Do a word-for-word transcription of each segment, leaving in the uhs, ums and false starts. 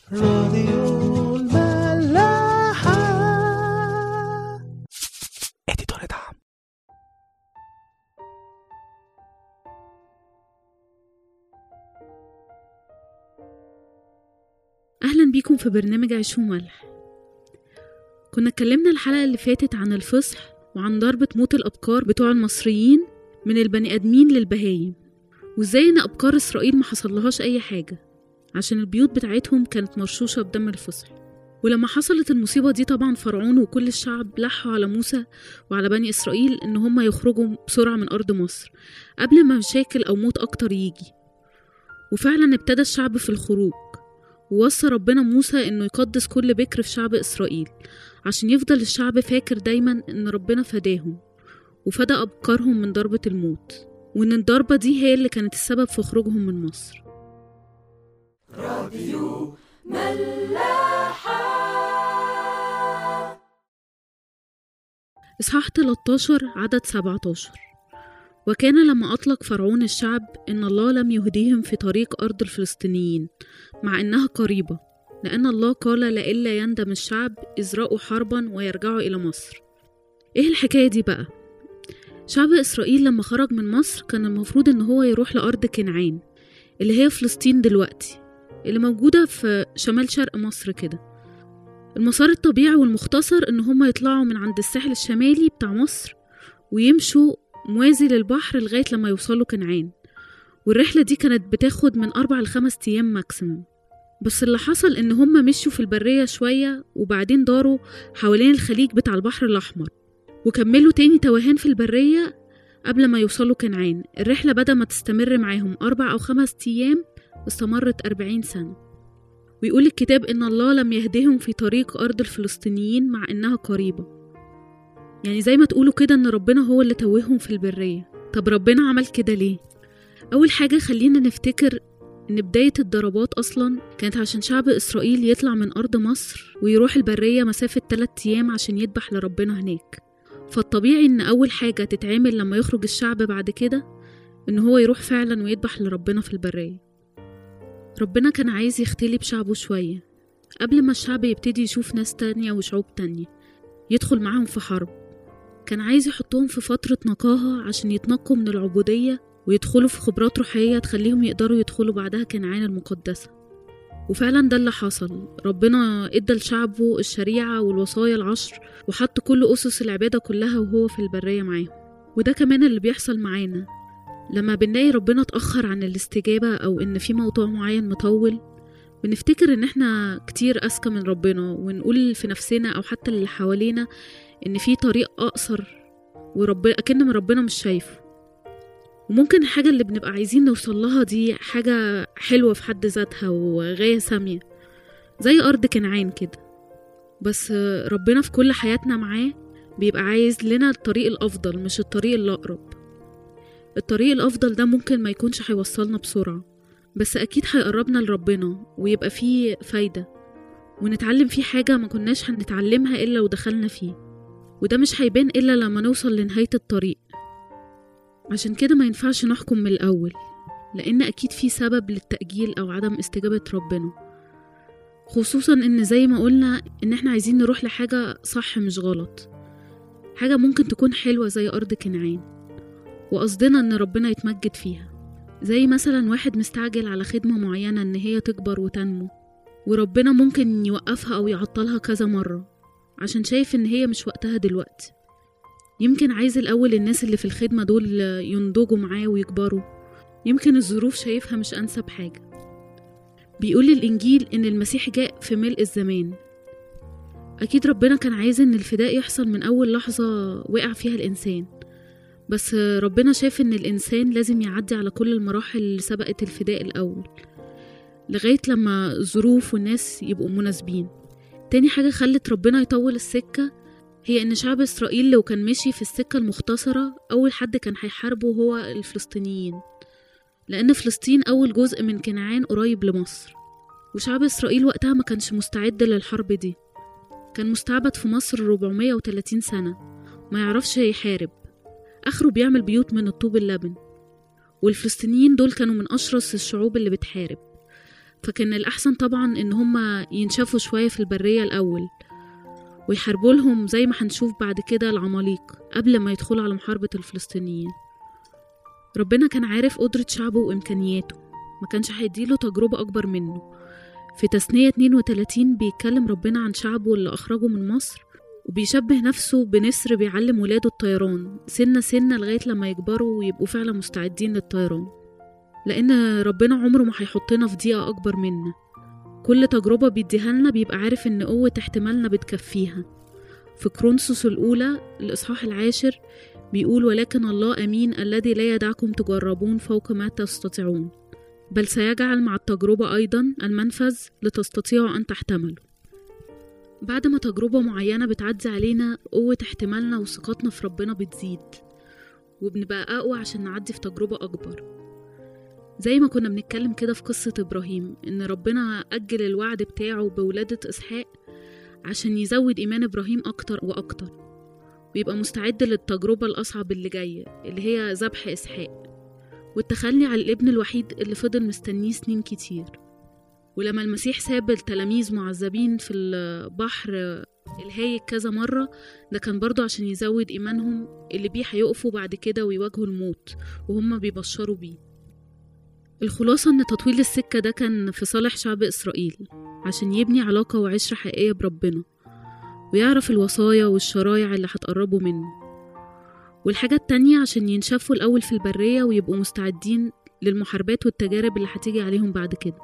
راديو الملاحة. اديتور دعم. أهلا بيكم في برنامج عيش وملح. كنا اتكلمنا الحلقة اللي فاتت عن الفصح وعن ضربة موت الأبكار بتوع المصريين من البني آدمين للبهايم، وازاي ان أبكار إسرائيل ما حصلهاش أي حاجة عشان البيوت بتاعتهم كانت مرشوشة بدم الفصح. ولما حصلت المصيبة دي طبعا فرعون وكل الشعب لحوا على موسى وعلى بني إسرائيل ان هم يخرجوا بسرعة من أرض مصر قبل ما مشاكل أو موت أكتر يجي. وفعلا ابتدى الشعب في الخروج، ووصى ربنا موسى انه يقدس كل بكر في شعب إسرائيل عشان يفضل الشعب فاكر دايما ان ربنا فداهم وفدى أبكارهم من ضربة الموت، وان الضربة دي هي اللي كانت السبب في خروجهم من مصر. راديو ملاحة. إصحاح ثلاثة عشر عدد سبعة عشر. وكان لما أطلق فرعون الشعب إن الله لم يهديهم في طريق أرض الفلسطينيين مع إنها قريبة، لأن الله قال لئلا يندم الشعب إذ رأوا حربا ويرجعوا إلى مصر. إيه الحكاية دي بقى؟ شعب إسرائيل لما خرج من مصر كان المفروض إن هو يروح لأرض كنعان اللي هي فلسطين دلوقتي، اللي موجودة في شمال شرق مصر كده. المسار الطبيعي والمختصر إن هم يطلعوا من عند الساحل الشمالي بتاع مصر ويمشوا موازي للبحر لغاية لما يوصلوا كنعان، والرحلة دي كانت بتاخد من أربع لخمس أيام ماكسيمم. بس اللي حصل إن هم مشوا في البرية شوية وبعدين داروا حوالين الخليج بتاع البحر الأحمر وكملوا تاني توهان في البرية قبل ما يوصلوا كنعان. الرحلة بدأ ما تستمر معاهم أربع أو خمس أيام، استمرت أربعين سنة. ويقول الكتاب إن الله لم يهديهم في طريق أرض الفلسطينيين مع إنها قريبة. يعني زي ما تقولوا كده إن ربنا هو اللي توههم في البرية. طب ربنا عمل كده ليه؟ أول حاجة خلينا نفتكر إن بداية الضربات أصلا كانت عشان شعب إسرائيل يطلع من أرض مصر ويروح البرية مسافة ثلاثة أيام عشان يذبح لربنا هناك. فالطبيعي إن أول حاجة تتعمل لما يخرج الشعب بعد كده إن هو يروح فعلا ويذبح لربنا في البرية. ربنا كان عايز يختلي بشعبه شوية قبل ما الشعب يبتدي يشوف ناس تانية وشعوب تانية يدخل معاهم في حرب. كان عايز يحطهم في فترة نقاهة عشان يتنقوا من العبودية ويدخلوا في خبرات روحية تخليهم يقدروا يدخلوا بعدها كنعان المقدسة. وفعلا ده اللي حصل. ربنا ادى لشعبه الشريعة والوصايا العشر وحط كل أسس العبادة كلها وهو في البرية معاهم. وده كمان اللي بيحصل معانا لما بنلاقي ربنا اتأخر عن الاستجابة أو إن في موضوع معين مطول، بنفتكر إن إحنا كتير أذكى من ربنا ونقول في نفسنا أو حتى اللي حوالينا إن في طريق أقصر وربنا أكن من ربنا مش شايفه. وممكن الحاجة اللي بنبقى عايزين نوصلها دي حاجة حلوة في حد ذاتها وغاية سامية زي أرض كنعان كده، بس ربنا في كل حياتنا معاه بيبقى عايز لنا الطريق الأفضل مش الطريق اللي أقرب. الطريق الأفضل ده ممكن ما يكونش هيوصلنا بسرعة، بس أكيد هيقربنا لربنا ويبقى فيه فايدة ونتعلم فيه حاجة ما كناش هنتعلمها إلا ودخلنا فيه، وده مش هيبان إلا لما نوصل لنهاية الطريق. عشان كده ما ينفعش نحكم من الأول، لأن أكيد في سبب للتأجيل أو عدم استجابة ربنا، خصوصا إن زي ما قلنا إن إحنا عايزين نروح لحاجة صح مش غلط، حاجة ممكن تكون حلوة زي أرض كنعان وقصدنا إن ربنا يتمجد فيها. زي مثلا واحد مستعجل على خدمة معينة إن هي تكبر وتنمو، وربنا ممكن يوقفها أو يعطلها كذا مرة عشان شايف إن هي مش وقتها دلوقتي. يمكن عايز الأول الناس اللي في الخدمة دول ينضجوا معاه ويكبروا، يمكن الظروف شايفها مش أنسب حاجة. بيقول الإنجيل إن المسيح جاء في ملء الزمان. أكيد ربنا كان عايز إن الفداء يحصل من أول لحظة وقع فيها الإنسان، بس ربنا شاف إن الإنسان لازم يعدي على كل المراحل اللي سبقت الفداء الأول لغاية لما الظروف والناس يبقوا مناسبين. تاني حاجة خلت ربنا يطول السكة هي إن شعب إسرائيل لو كان مشي في السكة المختصرة أول حد كان هيحاربه هو الفلسطينيين، لأن فلسطين أول جزء من كنعان قريب لمصر، وشعب إسرائيل وقتها ما كانش مستعد للحرب دي. كان مستعبد في مصر أربعمية وتلاتين سنة، ما يعرفش يحارب، آخره بيعمل بيوت من الطوب اللبن. والفلسطينيين دول كانوا من أشرس الشعوب اللي بتحارب، فكان الأحسن طبعا إن هما ينشفوا شوية في البرية الأول ويحاربوا لهم زي ما هنشوف بعد كده العماليق قبل ما يدخلوا على محاربة الفلسطينيين. ربنا كان عارف قدرة شعبه وإمكانياته، ما كانش هيديله تجربة أكبر منه. في تثنية اتنين وتلاتين بيتكلم ربنا عن شعبه اللي أخرجه من مصر، وبيشبه نفسه بنسر بيعلم ولاده الطيران سنة سنة لغاية لما يكبروا ويبقوا فعلا مستعدين للطيران، لأن ربنا عمره ما هيحطنا في ضيقة أكبر منا. كل تجربة بيديها لنا بيبقى عارف إن قوة احتمالنا بتكفيها. في كرونسوس الأولى الإصحاح العاشر بيقول: ولكن الله أمين الذي لا يدعكم تجربون فوق ما تستطيعون، بل سيجعل مع التجربة أيضا المنفذ لتستطيعوا أن تحتملوا. بعد ما تجربة معينة بتعدي علينا، قوة احتمالنا وثقتنا في ربنا بتزيد، وبنبقى أقوى عشان نعدي في تجربة أكبر. زي ما كنا بنتكلم كده في قصة إبراهيم، إن ربنا أجل الوعد بتاعه بولادة إسحاق عشان يزود إيمان إبراهيم أكتر وأكتر، ويبقى مستعد للتجربة الأصعب اللي جاية اللي هي ذبح إسحاق والتخلي على الابن الوحيد اللي فضل مستنيه سنين كتير. ولما المسيح ساب التلاميذ معذبين في البحر الهايج كذا مرة، ده كان برضو عشان يزود إيمانهم اللي بيه هيقفوا بعد كده ويواجهوا الموت وهم بيبشروا بيه. الخلاصة إن تطويل السكة ده كان في صالح شعب إسرائيل عشان يبني علاقة وعشرة حقيقية بربنا، ويعرف الوصايا والشرايع اللي هتقربوا منه. والحاجة التانية عشان ينشفوا الأول في البرية ويبقوا مستعدين للمحاربات والتجارب اللي هتيجي عليهم بعد كده.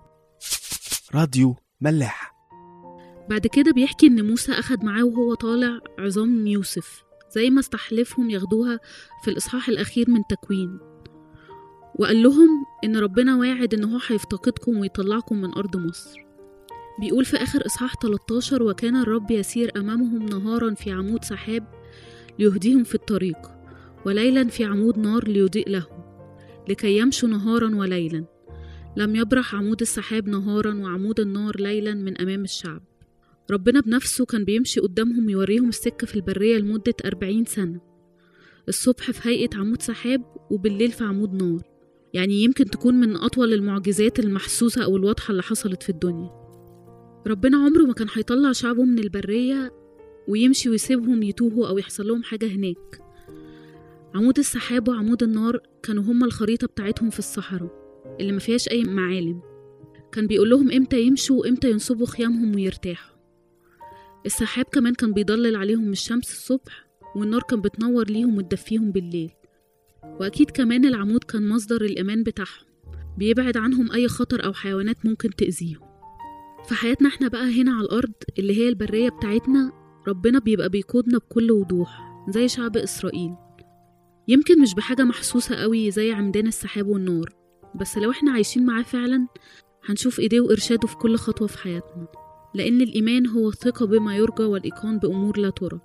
راديو ملاح. بعد كده بيحكي إن موسى أخد معاه وهو طالع عظام يوسف زي ما استحلفهم ياخدوها في الإصحاح الأخير من تكوين، وقال لهم إن ربنا واعد إن هو هيفتقدكم ويطلعكم من أرض مصر. بيقول في آخر إصحاح تلتاشر: وكان الرب يسير أمامهم نهارا في عمود سحاب ليهديهم في الطريق، وليلا في عمود نار ليضيء لهم، لكي يمشوا نهارا وليلا. لم يبرح عمود السحاب نهارا وعمود النار ليلا من أمام الشعب. ربنا بنفسه كان بيمشي قدامهم يوريهم السكة في البرية لمدة أربعين سنة، الصبح في هيئة عمود سحاب وبالليل في عمود نار. يعني يمكن تكون من أطول المعجزات المحسوسة أو الواضحة اللي حصلت في الدنيا. ربنا عمره ما كان هيطلع شعبه من البرية ويمشي ويسيبهم يتوهوا أو يحصل لهم حاجة هناك. عمود السحاب وعمود النار كانوا هما الخريطة بتاعتهم في الصحراء اللي ما فيهاش أي معالم. كان بيقول لهم إمتى يمشوا وإمتى ينصبوا خيامهم ويرتاحوا. السحاب كمان كان بيضلل عليهم من الشمس الصبح، والنار كان بتنور ليهم وتدفيهم بالليل. وأكيد كمان العمود كان مصدر الأمان بتاعهم، بيبعد عنهم أي خطر أو حيوانات ممكن تأذيهم. في حياتنا احنا بقى هنا على الأرض اللي هي البرية بتاعتنا، ربنا بيبقى بيقودنا بكل وضوح زي شعب إسرائيل، يمكن مش بحاجة محسوسة قوي زي عمدان السحاب والنار، بس لو احنا عايشين معاه فعلا هنشوف إيديه وإرشاده في كل خطوة في حياتنا، لأن الإيمان هو الثقة بما يرجى والإيقان بأمور لا ترى.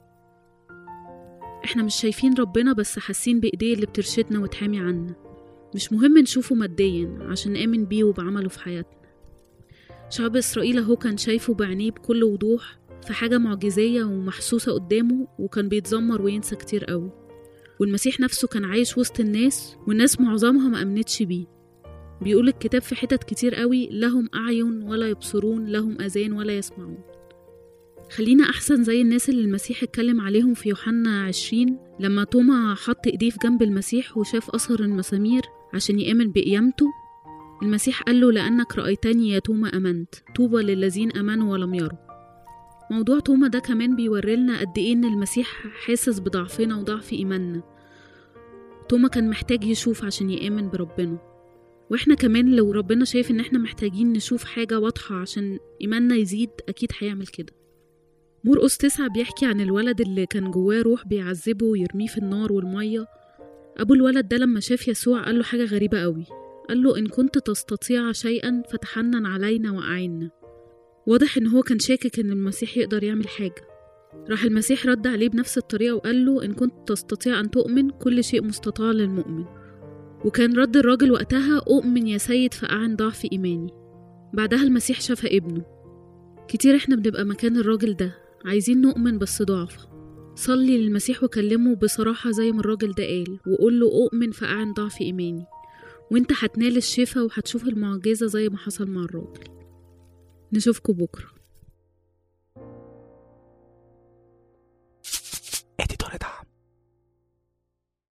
احنا مش شايفين ربنا بس حاسين بإيديه اللي بترشدنا وتحامي عنا. مش مهم نشوفه ماديا عشان نآمن بيه وبعمله في حياتنا. شعب إسرائيل هو كان شايفه بعينيه بكل وضوح في حاجة معجزية ومحسوسة قدامه، وكان بيتذمر وينسى كتير قوي. والمسيح نفسه كان عايش وسط الناس، والناس معظمها ما أمنتش بيه. بيقول الكتاب في حتت كتير قوي: لهم أعين ولا يبصرون، لهم أذان ولا يسمعون. خلينا أحسن زي الناس اللي المسيح اتكلم عليهم في يوحنا عشرين، لما توما حط إيديه في جنب المسيح وشاف أثر المسامير عشان يأمن بقيامته. المسيح قال له: لأنك رأيتني يا توما أمنت، طوبى للذين أمنوا ولم يروا. موضوع توما ده كمان بيوريلنا قد إيه إن المسيح حاسس بضعفنا وضعف إيماننا. توما كان محتاج يشوف عشان يآمن بربنا، وإحنا كمان لو ربنا شايف إن إحنا محتاجين نشوف حاجة واضحة عشان إيماننا يزيد أكيد هيعمل كده. مرقس تسعة بيحكي عن الولد اللي كان جواه روح بيعذبه ويرميه في النار والمية. أبو الولد ده لما شاف يسوع قال له حاجة غريبة قوي، قال له: إن كنت تستطيع شيئا فتحنن علينا وأعنا. واضح إن هو كان شاكك إن المسيح يقدر يعمل حاجة. راح المسيح رد عليه بنفس الطريقة وقال له: إن كنت تستطيع أن تؤمن كل شيء مستطاع للمؤمن. وكان رد الراجل وقتها: أؤمن يا سيد فأعن ضعف إيماني. بعدها المسيح شفى ابنه. كتير إحنا بنبقى مكان الراجل ده، عايزين نؤمن بس ضعفة. صلي للمسيح وكلمه بصراحة زي ما الراجل ده قال، وقول له: أؤمن فأعن ضعف إيماني. وانت هتنال الشفا وهتشوف المعجزة زي ما حصل مع الراجل. نشوفكوا بكرة.